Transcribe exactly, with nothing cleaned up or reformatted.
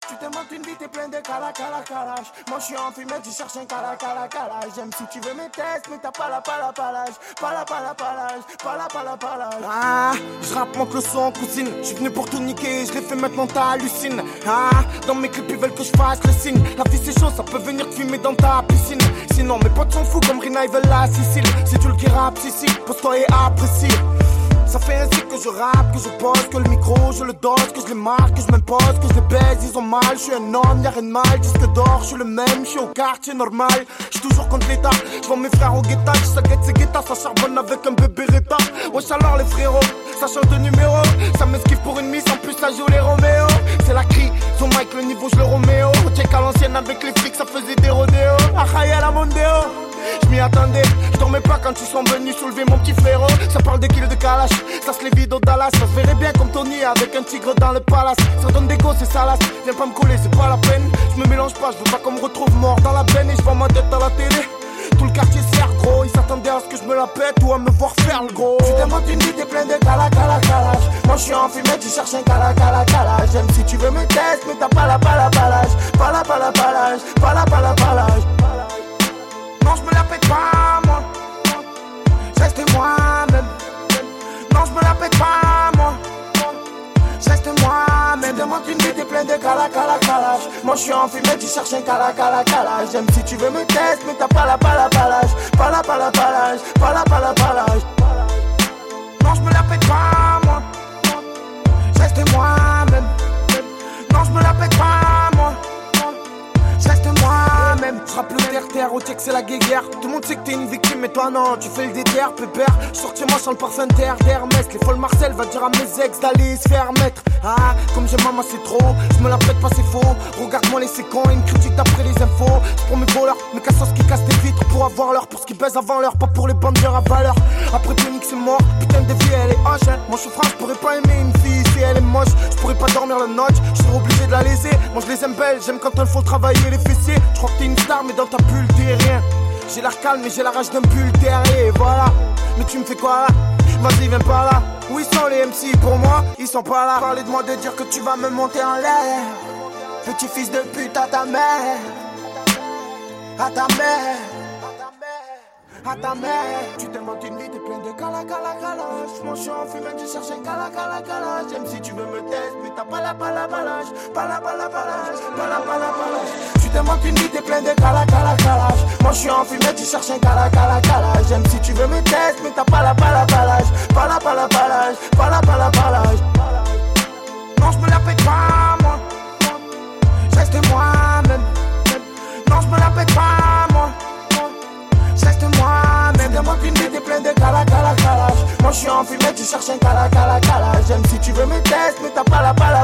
Tu te montres une vie, t'es plein de cala cala calage. Moi je suis en fumée, tu cherches un cala cala calage. J'aime si tu veux mes tests, mais t'as pas la pas la palage. Pas la pas la palage, pas la pas la palage. Ah, je rappe, monte le son, cousine. Je suis venu pour tout niquer, je l'ai fait maintenant, t'as hallucine. Ah, dans mes clips ils veulent que je fasse le signe. La vie c'est chaud, ça peut venir te fumer dans ta piscine. Sinon mes potes sont fous comme Rina, ils veulent la Sicile. C'est tu le qui rappe, Sicile, pose-toi et apprécie. Ça fait ainsi que je rappe, que je pose, que le micro je le dose, que je les marque, que je m'impose, que je les baise, ils ont mal, je suis un homme, y'a rien de mal, disque d'or, je suis le même, je suis au quartier normal, je suis toujours contre l'état, je vois mes frères au guettage, ça guette ses guettas, ça charbonne avec un bébé réta, wesh alors les frérots, ça change de numéro, ça m'esquive pour une mise, en plus ça joue les Roméo, c'est la crie, son mic le niveau je le Roméo, check à l'ancienne avec les flics, ça faisait des rodéos, Achaïa la Mondeo. Je m'y attendais, je dormais pas quand ils sont venus soulever mon petit frérot. Ça parle des kilos de calache, ça se les vide au Dallas. Ça se verrait bien comme Tony avec un tigre dans le palace. Ça donne des go, c'est salace, viens pas me coller, c'est pas la peine. Je me mélange pas, je veux pas qu'on me retrouve mort dans la benne. Et je vois ma tête à la télé, tout le quartier sert gros. Ils s'attendaient à ce que je me la pète ou à me voir faire le gros. Tu t'inventes une vie, t'es plein de cala cala calage. Moi je suis en fumée, tu cherches un cala cala calage. J'aime si tu veux me tester, mais t'as pas la pas la palage. Pas la pas la palage, pas la pas la palage. Non, je me la pète pas, moi. Je reste moi-même. Non, je me la pète pas, moi. Je reste moi-même. Tu demandes une vie, t'es plein de cala cala calage. Moi, je suis en fumée, tu cherches un cala cala calage. J'aime si tu veux me tester, mais t'as pas la pas la palage. Pas la pas la palage, pas la pas la palage. Non, je me la pète pas, moi. Je reste moi-même. Non, je me la pète pas, moi. Je reste moi-même, je rappe le terre-terre, au check c'est la guéguerre. Tout le monde sait que t'es une victime, mais toi non, tu fais le déterre, pépère. Je sortis moi sans le parfum terre d'Hermès. Les folles Marcel va dire à mes ex d'aller se faire mettre. Ah, comme j'ai maman c'est trop, je me la pète pas c'est faux. Regarde-moi les séquents, ils me critiquent d'après les infos. C'est pour mes voleurs, mes cassos qui cassent des vitres pour avoir l'heure. Pour ce qui baise avant l'heure, pas pour les bandeurs à valeur. Après Tonic c'est mort, putain de vie elle est hoche hein. Moi je suis franc, je pourrais pas aimer une fille si elle est moche. Je pourrais pas dormir la noche, je serais obligé de la laisser. Moi je les aime belles, j'aime quand elles font travailler les fessiers. Je crois que t'es une star mais dans ta bulle t'es rien. J'ai l'air calme mais j'ai la rage d'un pull terrier, voilà. Mais tu me fais quoi là? Vas-y viens pas là. Où ils sont les M C pour moi? Ils sont pas là. Parlez de moi de dire que tu vas me monter en l'air. Petit fils de pute à ta mère. À ta mère. À ta mère. Tu te montes une vie, t'es plein de cala cala calage. Moi je suis en fumée, tu cherches un cala cala calage. J'aime si tu veux me tester, mais t'as pas la pas la balage. Pas la pas la balage, pas la pas la balage. Tu te montes une vie, t'es plein de cala cala calage. Moi je suis en fumée, tu cherches un cala cala calage. J'aime si tu veux me tester, mais t'as pas la pas la balage. Pas la pas la balage, pas la pas la balage. Non je me la pète pas moi. Je reste moi-même. Non je me la pète pas moi. Je reste moi-même. Demande une vie, t'es plein de cala cala calage. Moi je suis en fumée, tu cherches un cala cala calage. J'aime si tu veux me tester, mais t'as pas la pas la